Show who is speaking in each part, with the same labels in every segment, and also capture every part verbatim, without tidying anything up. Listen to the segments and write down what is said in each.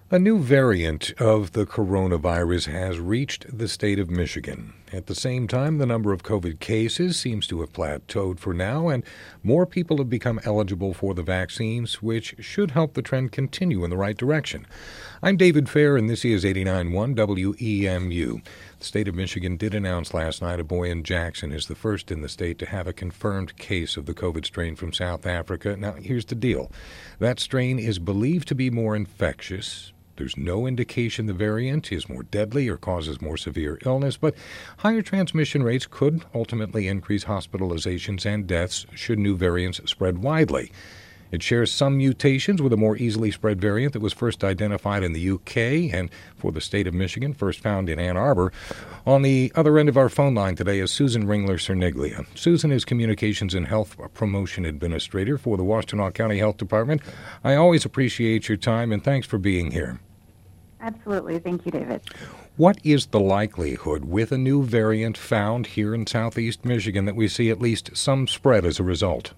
Speaker 1: A new variant of the coronavirus has reached the state of Michigan. At the same time, the number of COVID cases seems to have plateaued for now, and more people have become eligible for the vaccines, which should help the trend continue in the right direction. I'm David Fair, and this is eighty-nine point one W E M U. The state of Michigan did announce last night a boy in Jackson is the first in the state to have a confirmed case of the COVID strain from South Africa. Now, here's the deal. That strain is believed to be more infectious. There's no indication the variant is more deadly or causes more severe illness, but higher transmission rates could ultimately increase hospitalizations and deaths should new variants spread widely. It shares some mutations with a more easily spread variant that was first identified in the U K and for the state of Michigan, first found in Ann Arbor. On the other end of our phone line today is Susan Ringler-Cerniglia. Susan is Communications and Health Promotion Administrator for the Washtenaw County Health Department. I always appreciate your time, and thanks for being here.
Speaker 2: Absolutely. Thank you, David.
Speaker 1: What is the likelihood with a new variant found here in southeast Michigan that we see at least some spread as a result?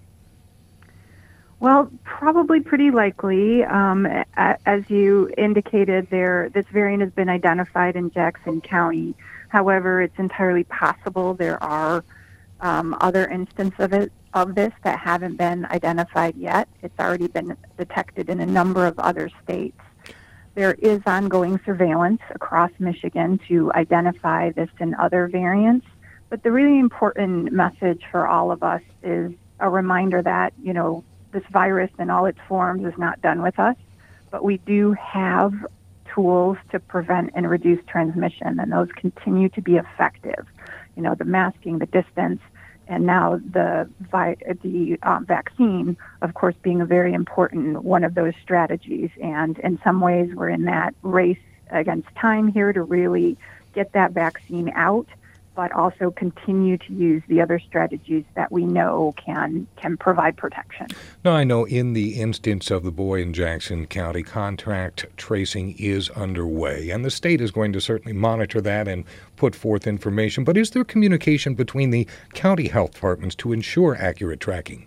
Speaker 2: Well, probably pretty likely. Um, as you indicated, there this variant has been identified in Jackson County. However, it's entirely possible there are um, other instances of it of this that haven't been identified yet. It's already been detected in a number of other states. There is ongoing surveillance across Michigan to identify this and other variants. But the really important message for all of us is a reminder that, you know, this virus in all its forms is not done with us, but we do have tools to prevent and reduce transmission, and those continue to be effective. You know, the masking, the distance, and now the vi- the um, vaccine, of course, being a very important one of those strategies. And in some ways, we're in that race against time here to really get that vaccine out, but also continue to use the other strategies that we know can can provide protection.
Speaker 1: Now, I know in the instance of the boy in Jackson County, contact tracing is underway, and the state is going to certainly monitor that and put forth information. But is there communication between the county health departments to ensure accurate tracking?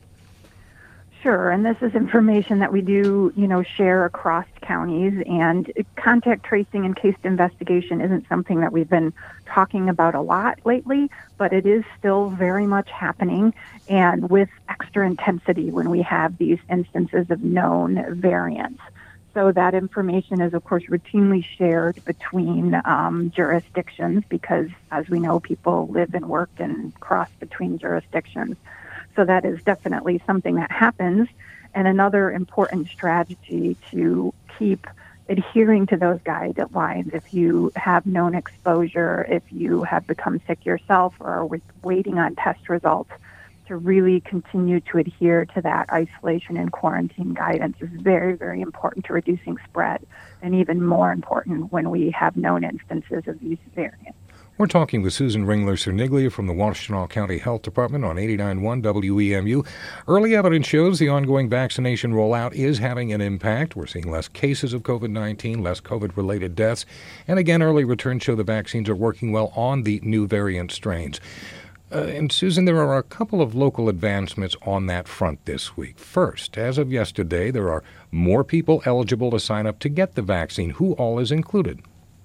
Speaker 2: Sure, and this is information that we do, you know, share across counties, and contact tracing and case investigation isn't something that we've been talking about a lot lately, but it is still very much happening, and with extra intensity when we have these instances of known variants. So that information is, of course, routinely shared between um, jurisdictions because, as we know, people live and work and cross between jurisdictions. So that is definitely something that happens. And another important strategy to keep adhering to those guidelines, if you have known exposure, if you have become sick yourself or are waiting on test results, to really continue to adhere to that isolation and quarantine guidance is very, very important to reducing spread, and even more important when we have known instances of these variants.
Speaker 1: We're talking with Susan Ringler-Cerniglia from the Washtenaw County Health Department on eighty-nine point one W E M U. Early evidence shows the ongoing vaccination rollout is having an impact. We're seeing less cases of COVID nineteen, less COVID-related deaths, and again, early returns show the vaccines are working well on the new variant strains. Uh, and Susan, there are a couple of local advancements on that front this week. First, as of yesterday, there are more people eligible to sign up to get the vaccine. Who all is included?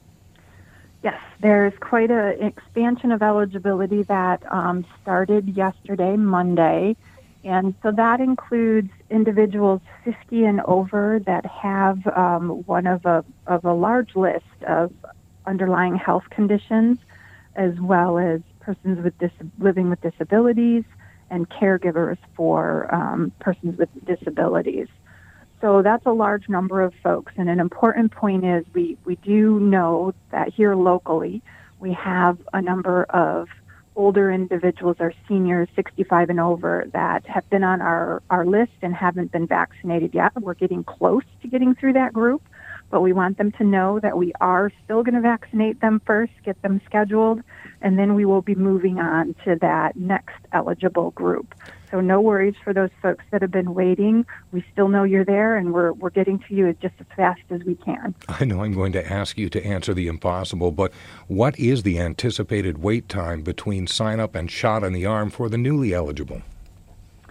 Speaker 2: Yes, there's quite an expansion of eligibility that um, started yesterday, Monday. And so that includes individuals fifty and over that have um, one of a, of a large list of underlying health conditions, as well as persons with dis- living with disabilities and caregivers for um, persons with disabilities. So that's a large number of folks. And an important point is we, we do know that here locally we have a number of older individuals, our seniors, sixty-five and over, that have been on our, our list and haven't been vaccinated yet. We're getting close to getting through that group, but we want them to know that we are still going to vaccinate them first, get them scheduled, and then we will be moving on to that next eligible group. So no worries for those folks that have been waiting. We still know you're there, and we're we're getting to you just as fast as we can.
Speaker 1: I know I'm going to ask you to answer the impossible, but what is the anticipated wait time between sign-up and shot in the arm for the newly eligible?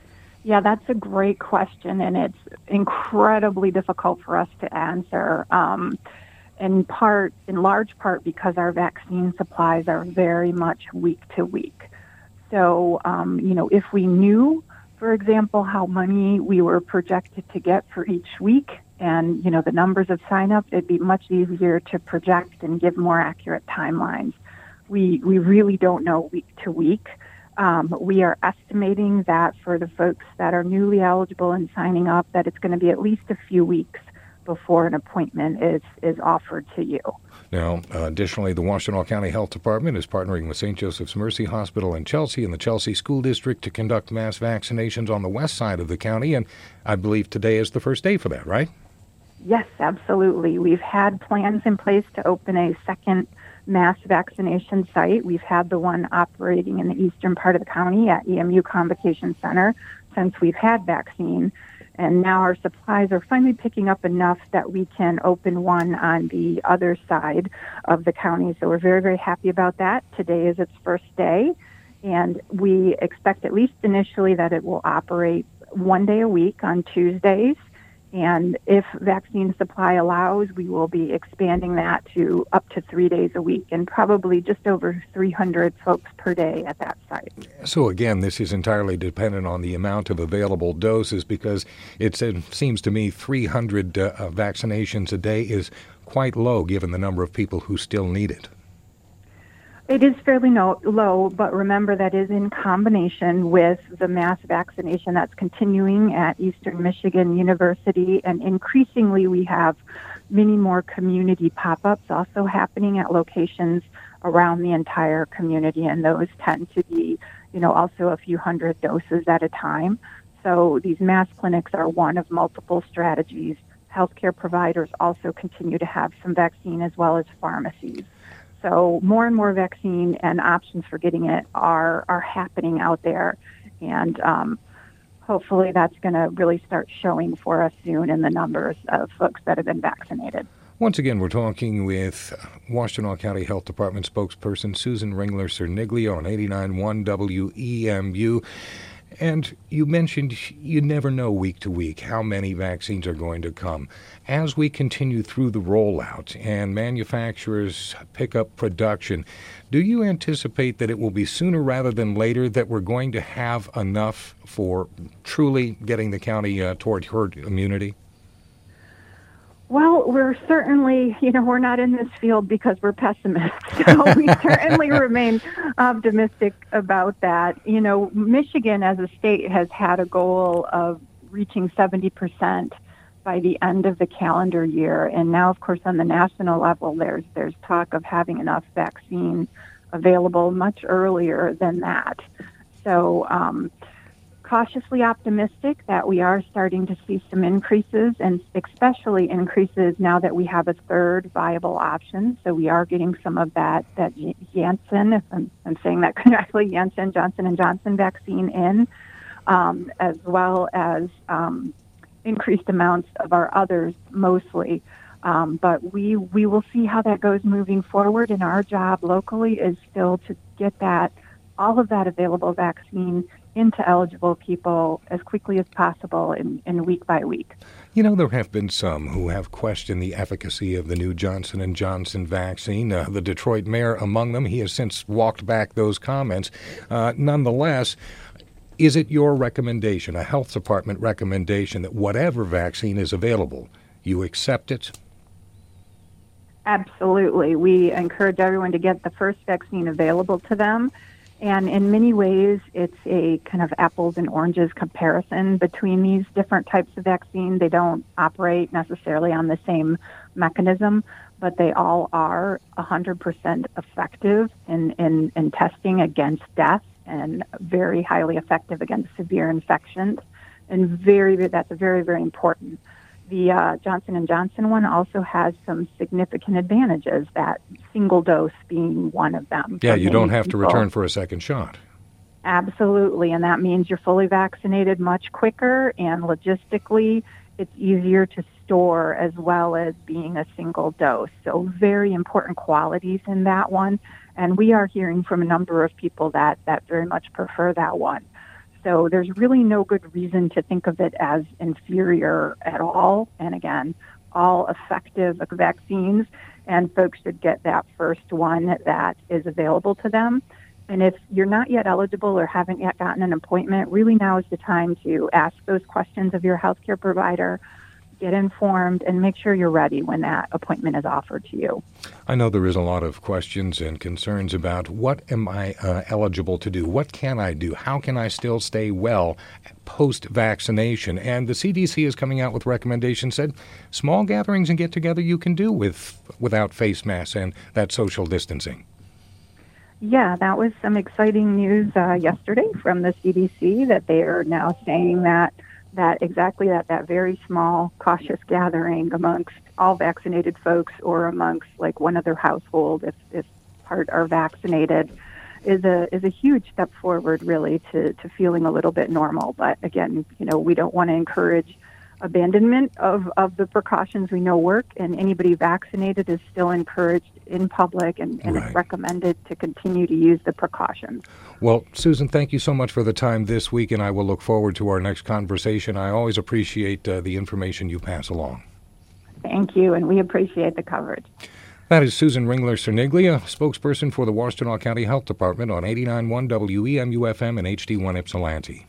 Speaker 2: Yeah, that's a great question, and it's incredibly difficult for us to answer. Um, in part, in large part, because our vaccine supplies are very much week to week. So, um, you know, if we knew, for example, how many we were projected to get for each week, and you know the numbers of signups, it'd be much easier to project and give more accurate timelines. We we really don't know week to week. Um, we are estimating that for the folks that are newly eligible and signing up, that it's going to be at least a few weeks before an appointment is, is offered to you.
Speaker 1: Now, uh, additionally, the Washtenaw County Health Department is partnering with Saint Joseph's Mercy Hospital in Chelsea and the Chelsea School District to conduct mass vaccinations on the west side of the county, and I believe today is the first day for that, right?
Speaker 2: Yes, absolutely. We've had plans in place to open a second mass vaccination site. We've had the one operating in the eastern part of the county at E M U Convocation Center since we've had vaccine. And now our supplies are finally picking up enough that we can open one on the other side of the county. So we're very, very happy about that. Today is its first day. And we expect, at least initially, that it will operate one day a week on Tuesdays. And if vaccine supply allows, we will be expanding that to up to three days a week and probably just over three hundred folks per day at that site.
Speaker 1: So again, this is entirely dependent on the amount of available doses, because it seems to me three hundred uh, vaccinations a day is quite low given the number of people who still need it.
Speaker 2: It is fairly no, low, but remember that is in combination with the mass vaccination that's continuing at Eastern Michigan University, and increasingly we have many more community pop-ups also happening at locations around the entire community, and those tend to be, you know, also a few hundred doses at a time. So these mass clinics are one of multiple strategies. Healthcare providers also continue to have some vaccine, as well as pharmacies. So more and more vaccine and options for getting it are, are happening out there. And um, hopefully that's going to really start showing for us soon in the numbers of folks that have been vaccinated.
Speaker 1: Once again, we're talking with Washtenaw County Health Department spokesperson Susan Ringler-Cerniglio on eighty-nine point one W E M U. And you mentioned you never know week to week how many vaccines are going to come. As we continue through the rollout and manufacturers pick up production, do you anticipate that it will be sooner rather than later that we're going to have enough for truly getting the county uh, toward herd immunity?
Speaker 2: Well, we're certainly, you know, we're not in this field because we're pessimists. So we certainly remain optimistic about that. You know, Michigan as a state has had a goal of reaching seventy percent by the end of the calendar year. And now, of course, on the national level, there's there's talk of having enough vaccine available much earlier than that. So, um, cautiously optimistic that we are starting to see some increases, and especially increases now that we have a third viable option. So we are getting some of that, that Janssen, if I'm, I'm saying that correctly, Janssen, Johnson and Johnson vaccine in, um, as well as um, increased amounts of our others mostly. Um, but we, we will see how that goes moving forward, and our job locally is still to get that, all of that available vaccine into eligible people as quickly as possible in, in week by week.
Speaker 1: You know, there have been some who have questioned the efficacy of the new Johnson and Johnson vaccine. Uh, the Detroit mayor among them. He has since walked back those comments. Uh, nonetheless, is it your recommendation, a health department recommendation, that whatever vaccine is available, you accept it?
Speaker 2: Absolutely. We encourage everyone to get the first vaccine available to them. And in many ways, it's a kind of apples and oranges comparison between these different types of vaccine. They don't operate necessarily on the same mechanism, but they all are one hundred percent effective in, in, in testing against death, and very highly effective against severe infections. And very, that's very, very important. The uh, Johnson and Johnson one also has some significant advantages, that single dose being one of them.
Speaker 1: Yeah, you don't have people to return for a second shot.
Speaker 2: Absolutely, and that means you're fully vaccinated much quicker, and logistically, it's easier to store as well as being a single dose. So very important qualities in that one, and we are hearing from a number of people that, that very much prefer that one. So there's really no good reason to think of it as inferior at all. And again, all effective vaccines, and folks should get that first one that is available to them. And if you're not yet eligible or haven't yet gotten an appointment, really now is the time to ask those questions of your healthcare provider, get informed, and make sure you're ready when that appointment is offered to you.
Speaker 1: I know there is a lot of questions and concerns about what am I uh, eligible to do? What can I do? How can I still stay well post-vaccination? And the C D C is coming out with recommendations, said small gatherings and get-together you can do with without face masks and that social distancing.
Speaker 2: Yeah, that was some exciting news uh, yesterday from the C D C that they are now saying that that exactly that, that very small, cautious gathering amongst all vaccinated folks or amongst like one other household, if, if part are vaccinated, is a is a huge step forward, really, to, to feeling a little bit normal. But again, you know, we don't want to encourage abandonment of, of the precautions we know work, and anybody vaccinated is still encouraged in public, and, and
Speaker 1: Right.
Speaker 2: it's recommended to continue to use the precautions.
Speaker 1: Well, Susan, thank you so much for the time this week, and I will look forward to our next conversation. I always appreciate uh, the information you pass along.
Speaker 2: Thank you, and we appreciate the coverage.
Speaker 1: That is Susan Ringler-Cerniglia, spokesperson for the Washtenaw County Health Department on eighty-nine point one W E M U F M and H D one Ypsilanti.